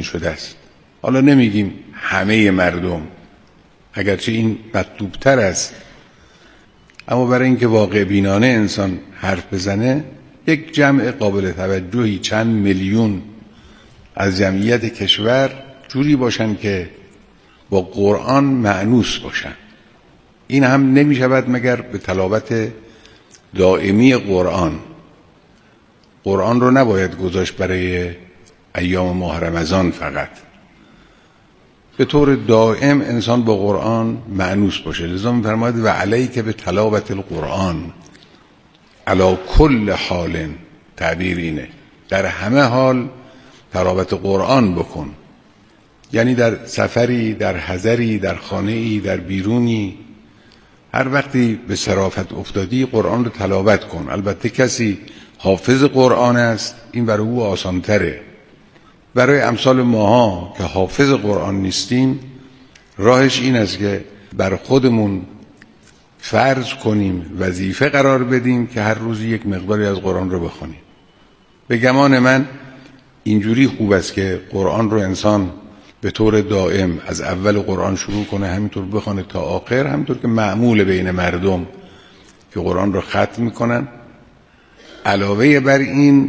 شده است. حالا نمیگیم همه مردم، اگرچه این مطلوبتر است، اما برای اینکه واقع بینانه انسان حرف بزنه، یک جمع قابل توجهی چند میلیون از جمعیت کشور جوری باشن که با قرآن مأنوس باشن. این هم نمی شود مگر به تلاوت دائمی قرآن. قرآن رو نباید گذاشت برای ایام ماه رمضان فقط، به طور دائم انسان با قرآن مأنوس باشه. لذا می‌فرماید و علیک به تلاوت القرآن علی کل حال، تعبیر اینه در همه حال تلاوت قرآن بکن، یعنی در سفری، در حضری، در خانه‌ای، در بیرونی، هر وقتی به صرافت افتادی قرآن رو تلاوت کن. البته کسی حافظ قرآن است این برای او آسان‌تره. برای امثال ماها که حافظ قرآن نیستیم، راهش این است که بر خودمون فرض کنیم، وظیفه قرار بدیم که هر روز یک مقداری از قرآن رو بخونیم. به گمان من اینجوری خوب است که قرآن رو انسان به طور دائم از اول قرآن شروع کنه، همینطور بخونه تا آخر، همینطور که معمول بین مردم که قرآن رو ختم میکنن. علاوه بر این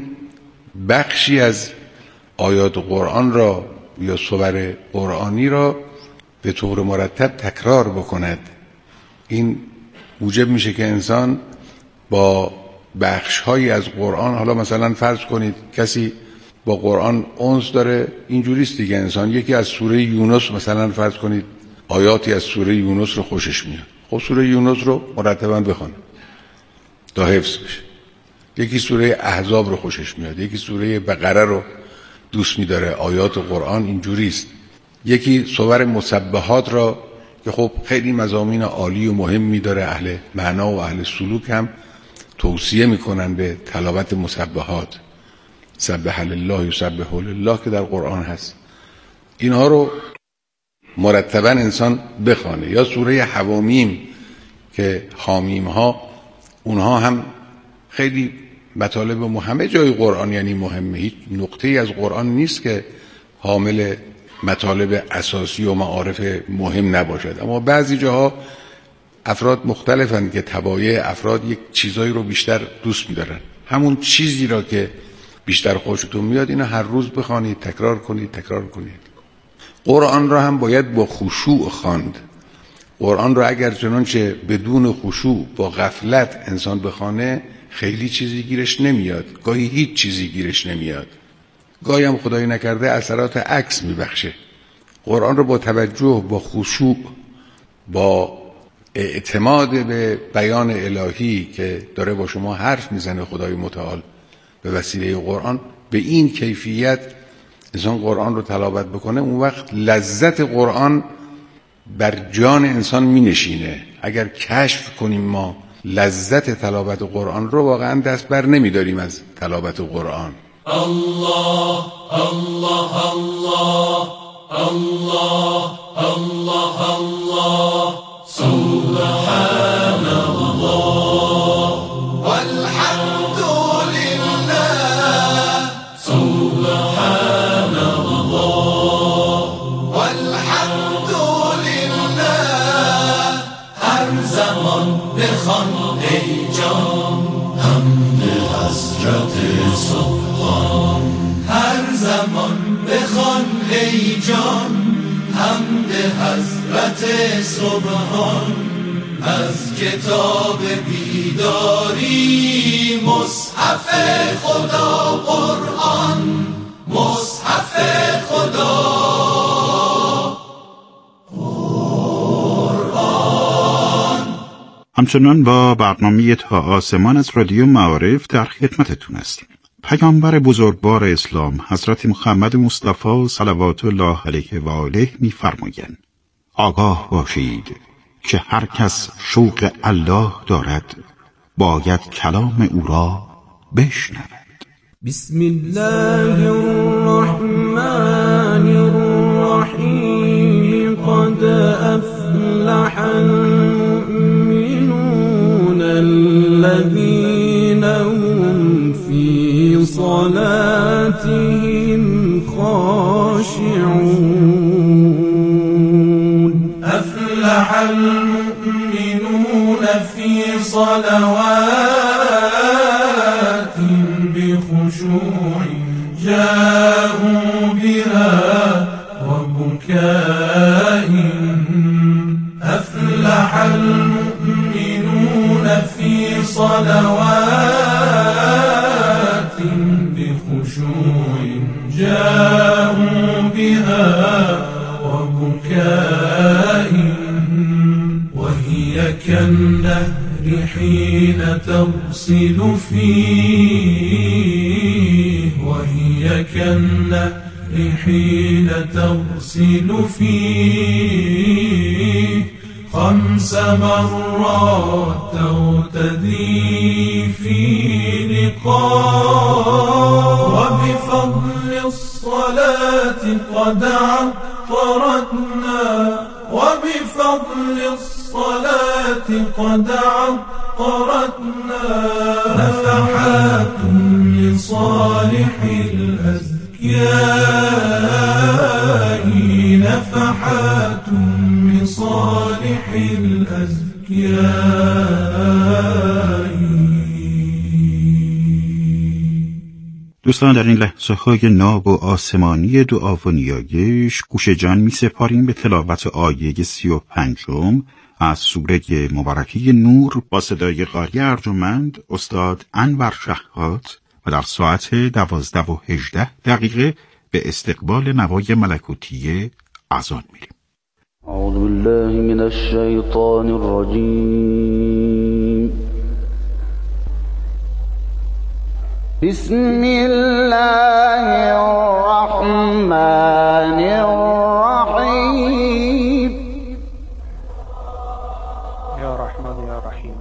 بخشی از آیات قرآن را یا سور قرآنی را به طور مرتب تکرار بکند. این موجب میشه که انسان با بخش‌هایی از قرآن، حالا مثلا فرض کنید کسی با قرآن انس داره، اینجوریست دیگه، انسان یکی از سوره یونس مثلا فرض کنید آیاتی از سوره یونس رو خوشش میاد، خب سوره یونس رو مرتباً بخونه تا حفظ بشه. یکی سوره احزاب رو خوشش میاد، یکی سوره بقره رو دوست می‌داره. آیات قرآن اینجوریست. یکی سور مسبحات را که خب خیلی مضامین عالی و مهمی داره، اهل معنا و اهل سلوک هم توصیه میکنن به تلاوت مسبحات، سبح لله یسبح لله که در قرآن هست. اینها رو مرتبا انسان بخوانه. یا سوره حوامیم که حامیم ها، اونها هم خیلی مطالب همه جای قرآن یعنی مهمه. هیچ نقطه‌ای از قرآن نیست که حامل مطالب اساسی و معارف مهم نباشد. اما بعضی جاها افراد مختلفن که طبایع افراد یک چیزایی رو بیشتر دوست می‌دارن. همون چیزی را که بیشتر خوشتون میاد اینو هر روز بخوانید، تکرار کنید. قرآن را هم باید با خشوع خواند. قرآن را اگر چنانچه بدون خشوع با غفلت انسان بخوانه، خیلی چیزی گیرش نمیاد، گاهی هیچ چیزی گیرش نمیاد، گاهی هم خدایی نکرده اثرات عکس میبخشه. قرآن رو با توجه، با خشوع، با اعتماد به بیان الهی که داره با شما حرف میزنه خدای متعال به وسیله قرآن، به این کیفیت انسان قرآن رو تلاوت بکنه، اون وقت لذت قرآن بر جان انسان می نشینه. اگر کشف کنیم ما لذت تلاوت قرآن رو، واقعا دست بر نمی داریم از تلاوت قرآن. الله الله الله الله الله الله سبحان الله والحمد لله سبحان الله والحمد لله. هر زمان بخوان ای جان حمد حضرت سبحان، هر زمان بخوان ای جان حمد حضرت سبحان. از کتاب بیداری مصحف خدا قرآن، مصحف خدا قرآن. همچنان با برنامه تا آسمان از رادیو معارف در خدمتتون هستیم. پیامبر بزرگوار اسلام حضرت محمد مصطفی صلوات الله علیه و آله می‌فرمایند: آگاه باشید که هر کس شوق الله دارد باید کلام او را بشنود. بسم الله الرحمن الرحیم. قد افلح المؤمنون الذين هم في صلاتهم خاشعون أفلح المؤمنون في صلوات بخشوع جاءوا بها وبكاء أفلح المؤمنون في صلوات بخشوع جاءوا بها وبكاء وهي كالنهر حين تغسل فيه وهي كالنهر حين تغسل فيه 5 مرات تغتدي في لقاء وبفضل الصلاة قد عطرتنا وبفضل الصلاة قد عطرتنا نفحات لصالح الأزكياء نفحات لصالح الأزكياء. دوستان، در این لحظه‌های ناب و آسمانی دعا و نیایش گوش جان می سپاریم به تلاوت آیه 35 از سوره مبارکه نور با صدای قاری ارجمند استاد انور شهاد و در ساعت 12:18 به استقبال نوای ملکوتی اذان میریم. اعوذ بالله من الشیطان الرجیم. بسم الله الرحمن الرحیم. یا رحمان یا رحیم.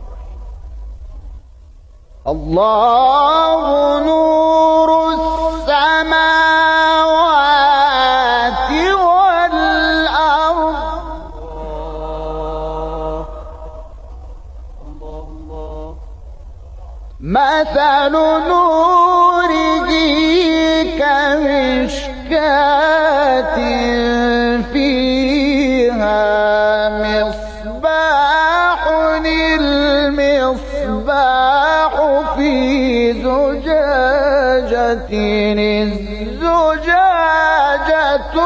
الله نور السماوات والأرض. مثل نوره كمشكاة فيها مصباح المصباح في زجاجة الزجاجة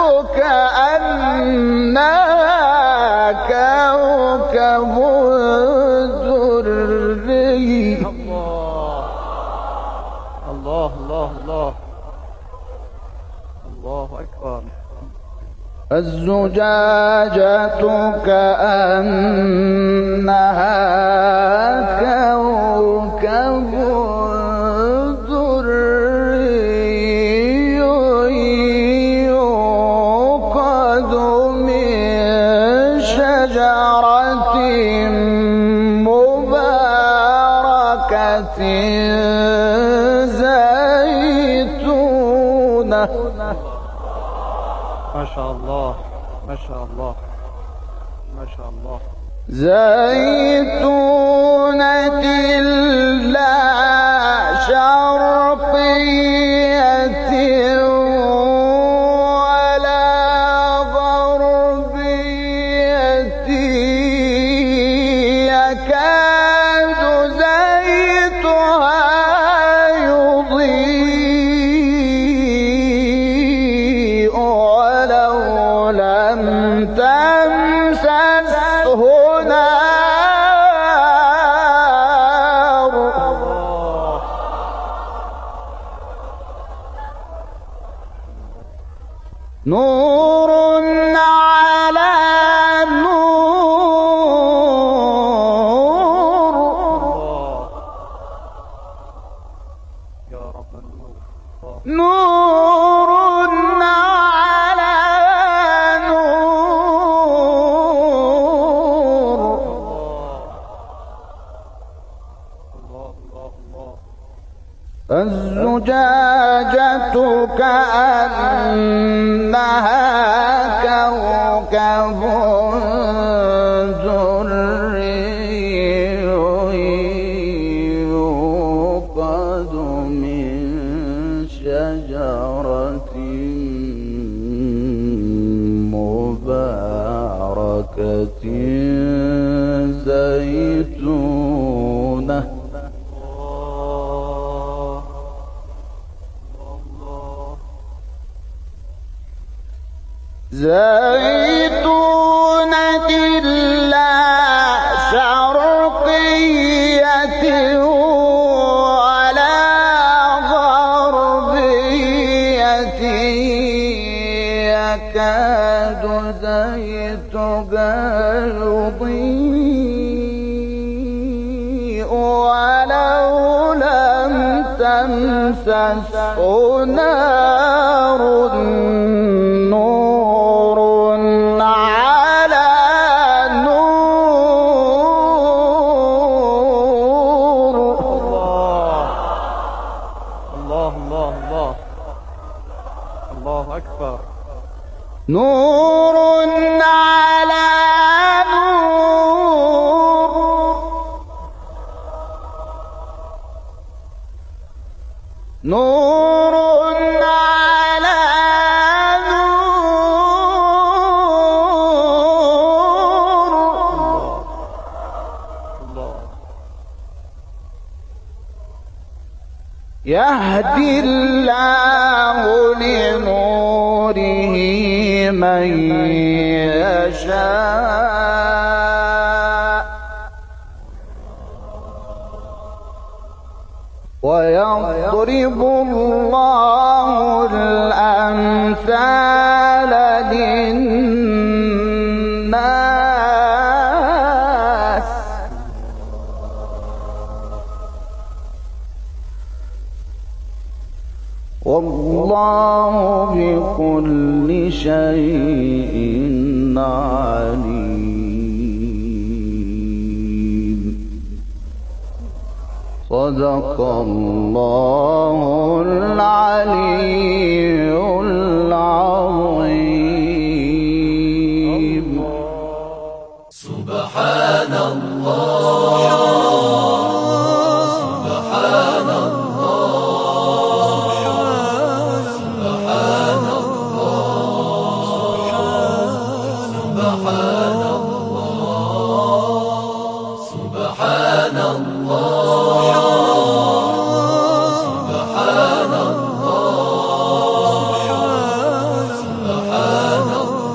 كأنها كوكب دري. الله الله الله الله أكبر. الزجاجة كأنها كوكب دري يوقد من شجرة مباركة زيتونة. ما شاء الله ما شاء الله ما شاء الله. زيتونة لا شرقية ولا غربية يكاد زيتها يضيء ولو لم تمسسه نار. نور على نور. يا رب النور. نور على نور. الله الله الله. الزجاجة كأنها كوكب دري يوقد من شجرة زيتونة زيتونة لا شرقية ولا غربية يكاد زيتها يضيء ولو لم تمسسه نار نور على نور. الله الله الله الله أكبر. نور على نور نور على نور. يهدي الله لنوره من يشاء ويضرب الله الأمثال للناس والله بكل شيء عليم. صدق الله العلي العظيم. سبحان الله سبحان الله سبحان الله سبحان الله سبحان الله سبحان الله سبحان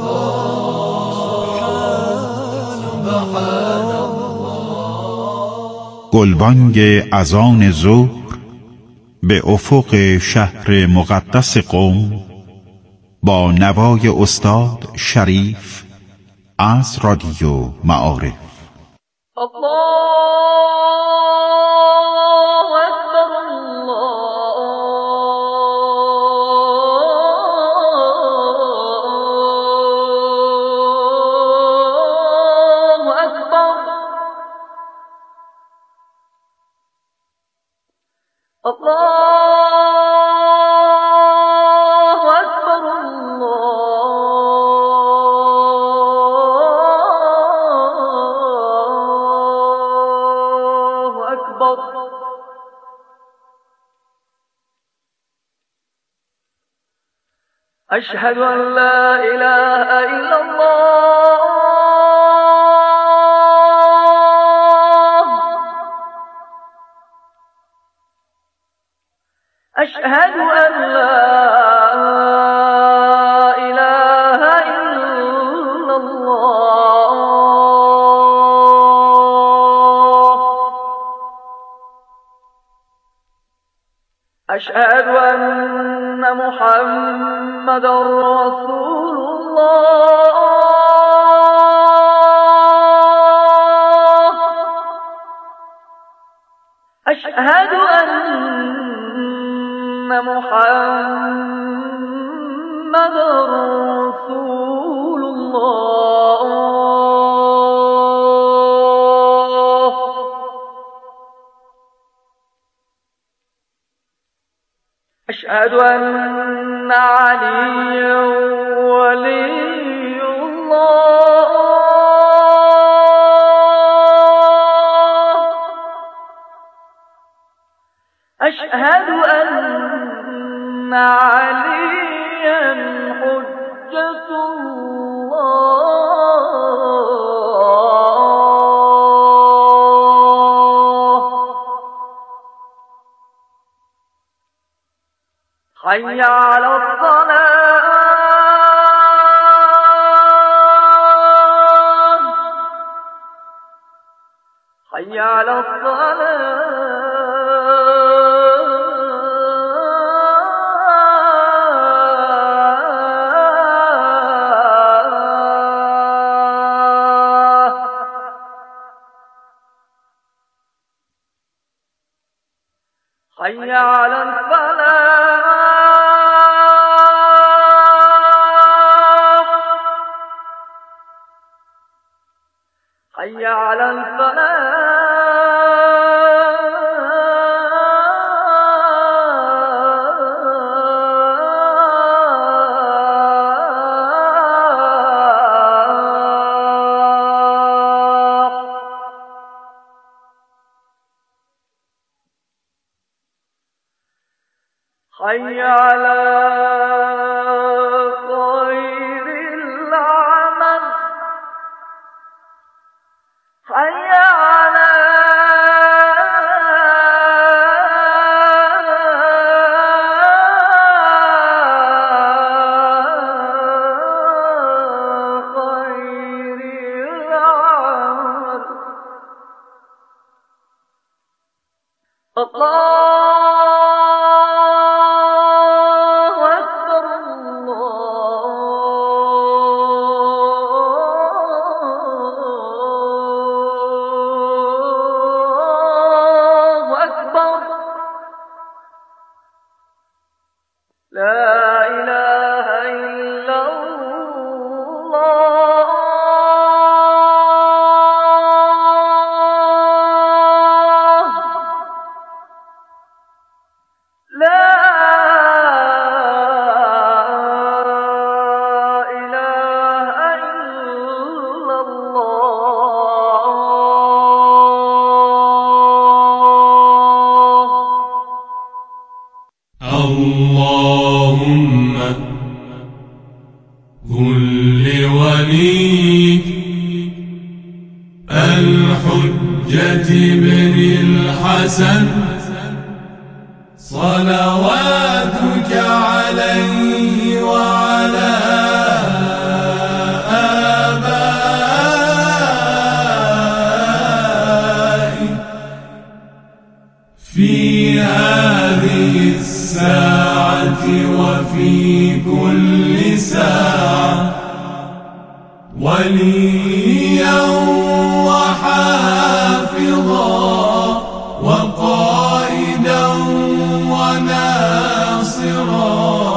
الله. گلبانگ اذان ظهر به افق شهر مقدس قم با نوای استاد شریف از رادیو معارف. الله أكبر الله أكبر الله أكبر الله أكبر. أشهد أن لا إله إلا الله. أشهد أن لا إله إلا الله. أشهد أن محمدًا رسول الله. أشهد أن محمدًا رسول الله. أشهد أن عليا ولي الله. أشهد أن عليا حجة الله. حي على الصلاة حي على الصلاة حي على الفلاح حي على الفلاح حي على خير العمل حي على خير العمل الله لا إله إلا الله لا إله إلا الله اللهم كن لوليك الحجة بن الحسن صلواتك عليه وعلى آبائه في هذه الساعة وفي كل ساعة وليا وحافظا وقائدا وناصرا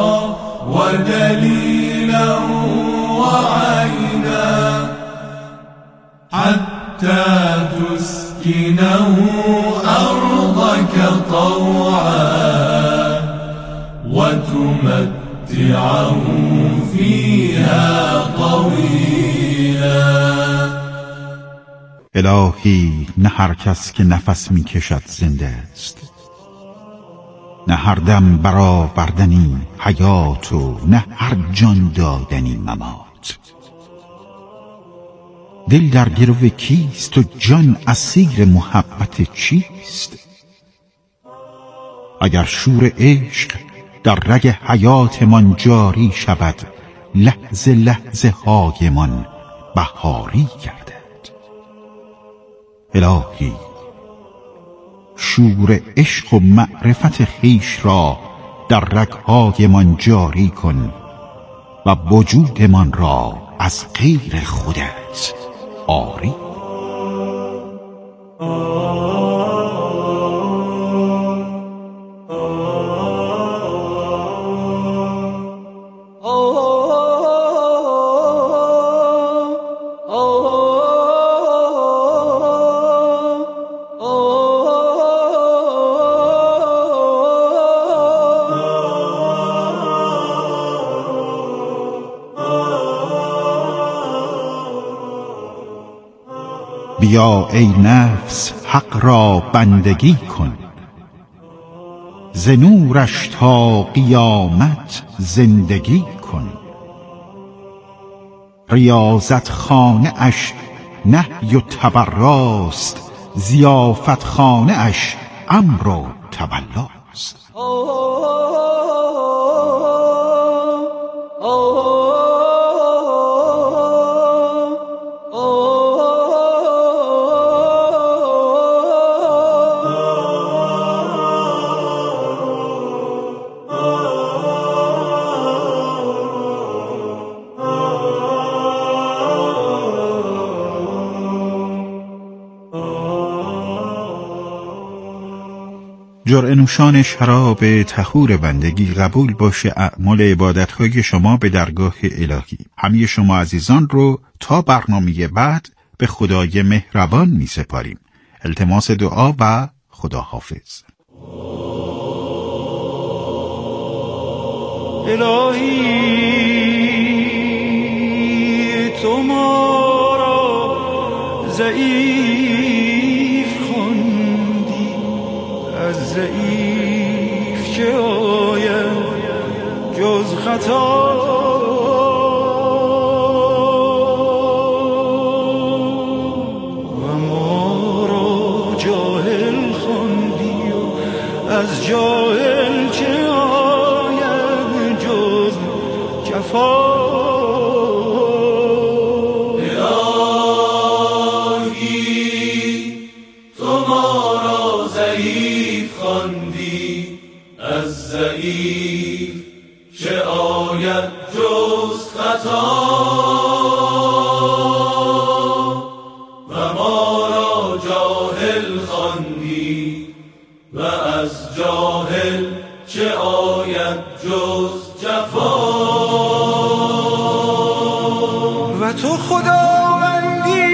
ودليلا وعينا حتى تسكنه أرضك طوعا وتمتعه فيها طويلا. الهی نه هر کس که نفس می کشد زنده است، نه هر دم برآوردنی حیات و نه هر جان دادنی ممات. دل در گرو کیست و جان اسیر محبت چیست؟ اگر شور عشق در رگ حیاتمان جاری شود، لحظه لحظه هایمان بهاری گردد. الهی شور عشق و معرفت خویش را در رگهایمان جاری کن و وجودمان را از غیر خودت آری. بیا ای نفس حق را بندگی کن، ز نورش تا قیامت زندگی کن. ریاضت خانه اش نهی و تبراست، ضیافت خانه اش امر و تولاست. جرعه نوشان شراب طهور بندگی قبول باشه اعمال عبادتهای شما به درگاه الهی. همه شما عزیزان رو تا برنامه بعد به خدای مهربان می سپاریم. التماس دعا و خداحافظ. الهی تو ما را ضعیف خواندی، از ضعیف چه آید جز خطا، و ما را جاهل خواندی و از جاهل چه آید جز جفا. چه آید جز خطا، و ما را جاهل خواندی و از جاهل چه آید جز جفا. و تو خداوندی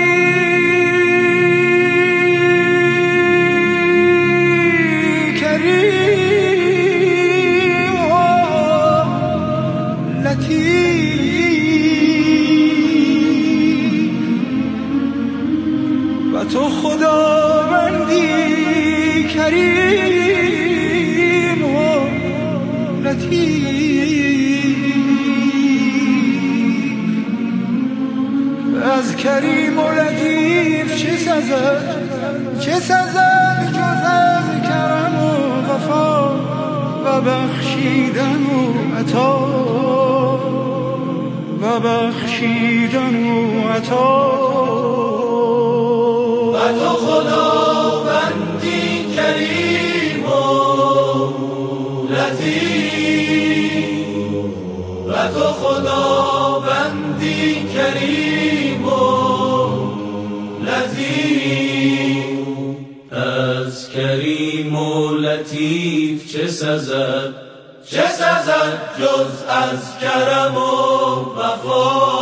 تو خداوندی کریم و لطیف، از کریم و لطیف چه سزد، چه سزد جز از کرم و وفا و بخشیدن و عطا، و بخشیدن و عطا. و تو خداوندی کریم و لطیف، و تو خداوندی کریم و لطیف، از کریم و لطیف چه سزد، چه سزد جز از کرم و وفا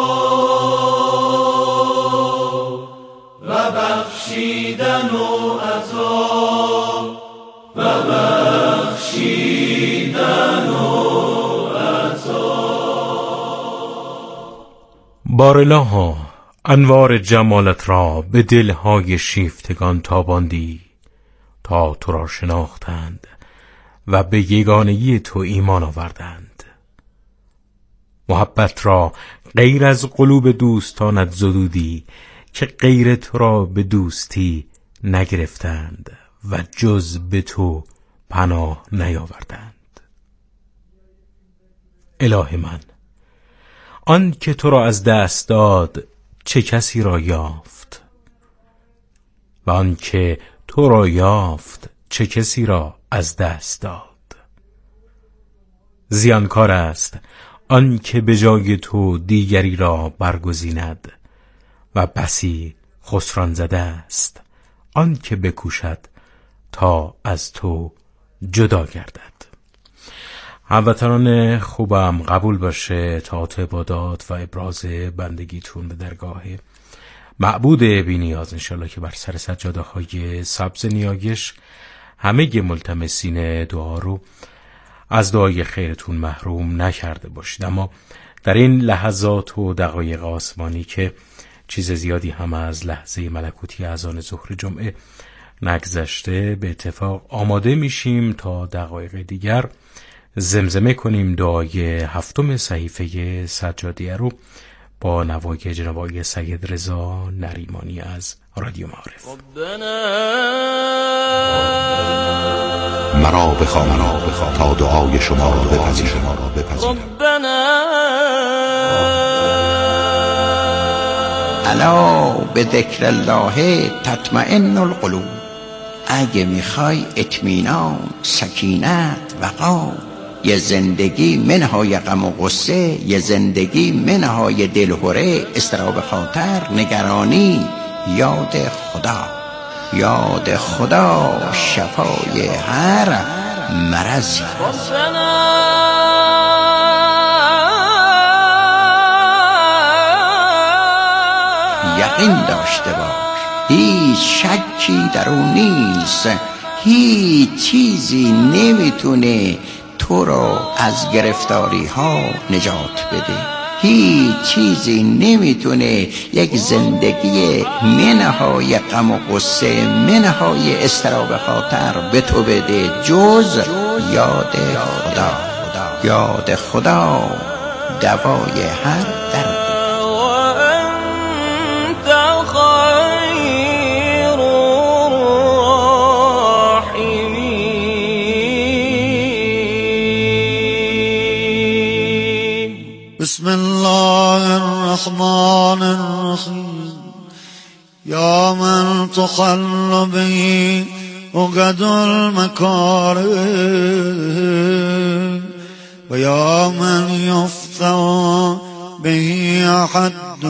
و بخشیدن و عطا، و بخشیدن و عطا. بارالها انوار جمالت را به دلهای شیفتگان تاباندی تا تو را شناختند و به یگانگی تو ایمان آوردند. محبت را غیر از قلوب دوستانت زدودی که غیر تو را به دوستی نگرفتند و جز به تو پناه نیاوردند. اله من، آن که تو را از دست داد چه کسی را یافت، و آن که تو را یافت چه کسی را از دست داد. زیانکار است آن که به جای تو دیگری را برگزیند، و بسی خسران زده است آن که بکوشد تا از تو جدا گردد. هموطنان خوبم، قبول باشه طاعت عبادات و ابراز بندگیتون به درگاه معبود بی نیاز، انشالله که بر سر سجاده های سبز نیایش همه ملتمسین دعا رو از دعای خیرتون محروم نکرده باشید. اما در این لحظات و دقایق آسمانی که چیز زیادی هم از لحظه ملکوتی اذان ظهر جمعه نگذشته، به اتفاق آماده میشیم تا دقایق دیگر زمزمه کنیم دعای هفتم صحیفه سجادیه رو با نوای جناب آقای سید رضا نریمانی از رادیو معارف. مرا بخوان تا دعای شما را بپذیرم. الا به ذکر الله تطمئن القلوب. اگه میخوای اطمینان، سکینت، وقار، یه زندگی منهای غم و غصه، یه زندگی منهای دلهره، اضطراب خاطر، نگرانی، یاد خدا. یاد خدا شفای هر مرضی. یقین داشته باش هیچ شکی در اون نیست، هیچ چیزی نمیتونه تو را از گرفتاری ها نجات بده، هیچ چیزی نمیتونه یک زندگی منهای غم و غصه، منهای اضطراب خاطر به تو بده جز یاد خدا. یاد خدا دوای هر درد. بسم الله الرحمن الرحیم. یا من تخل به عقد المکارم و یا من یفتح به حد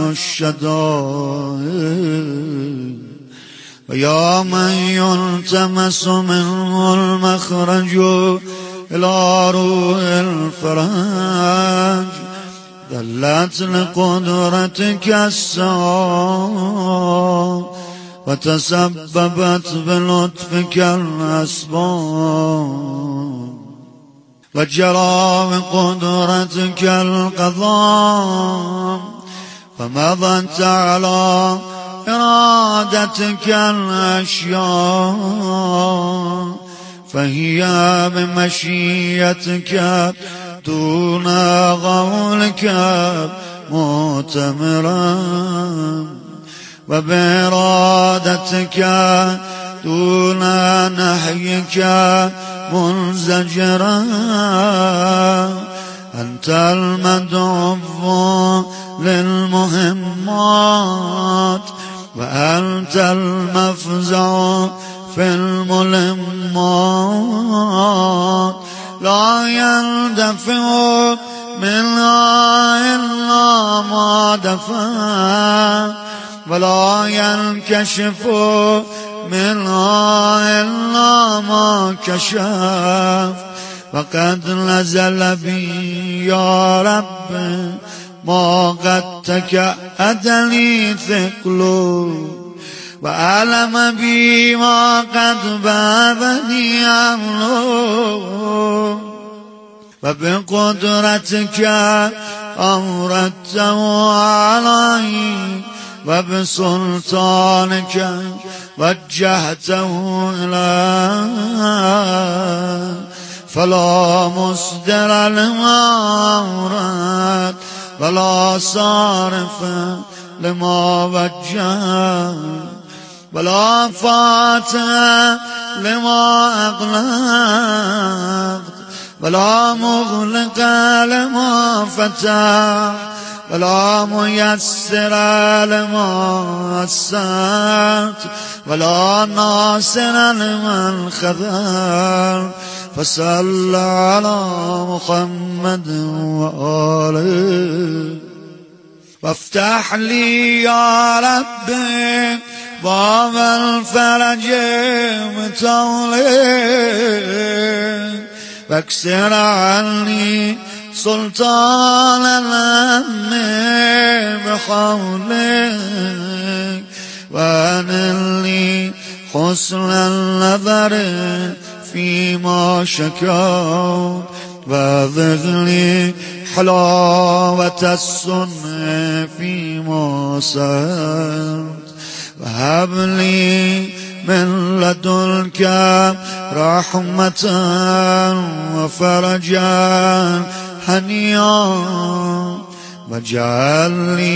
الشدائد و یا من یلتمس منه المخرج الى روح الفرج. دلت لقدرتك الساعة وتسببت بلطفك الأسباب وجرى بقدرتك القضاء فمضت على إرادتك الأشياء فهي بمشيئتك دون قولك مؤتمرا وبإرادتك دون نهيك منزجرا. أنت المدعو للمهمات وأنت المفزع في الملمات. لا يندفع منها إلا ما دفع ولا ينكشف منها إلا ما كشف. وقد نزل بي يا رب ما قد تكأد لي ثقل وألم بي ما قد بابني أمره وبقدرتك أوردته علي وبسلطانك وجهته إليه فلا مصدر لما أورد ولا صارف لما وجه ولا فاتح لما أغلق ولا مغلق لما فتح ولا ميسر لما يسرت ولا ناصر لمن خذل. فصل على محمد وآله وافتح لي يا ربي باب الفرج بطولك واكسر عني سلطان الهم بحولك وانلني حسن النظر فيما شكوت وذغني حلاوة السنة فيما سرت وهب لي من لدنك رحمة وفرجا هنيا واجعل لي